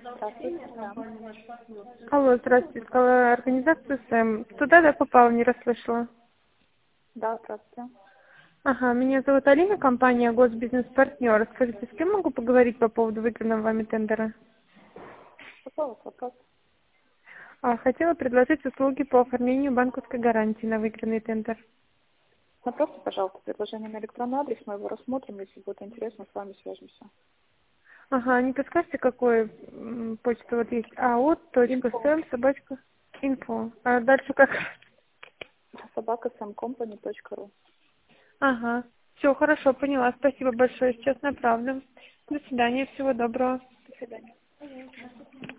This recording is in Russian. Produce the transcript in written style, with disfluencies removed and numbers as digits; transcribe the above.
Здравствуйте, да. Алло, здравствуйте, сказала организация СЭМ. Туда я попала, не расслышала. Да, здравствуйте. Ага, меня зовут Алина, компания Госбизнес-партнер. Скажите, с кем могу поговорить по поводу выигранного вами тендера? Какой у вас вопрос? Хотела предложить услуги по оформлению банковской гарантии на выигранный тендер. Направьте, пожалуйста, предложение на электронный адрес, мы его рассмотрим, если будет интересно, с вами свяжемся. Ага, не подскажете, какой почта вот есть? Info. aot.sem, собачка, info. А дальше как? собака.samcompany.ru. Ага, все, хорошо, поняла. Спасибо большое, сейчас направлю. До свидания, всего доброго. До свидания.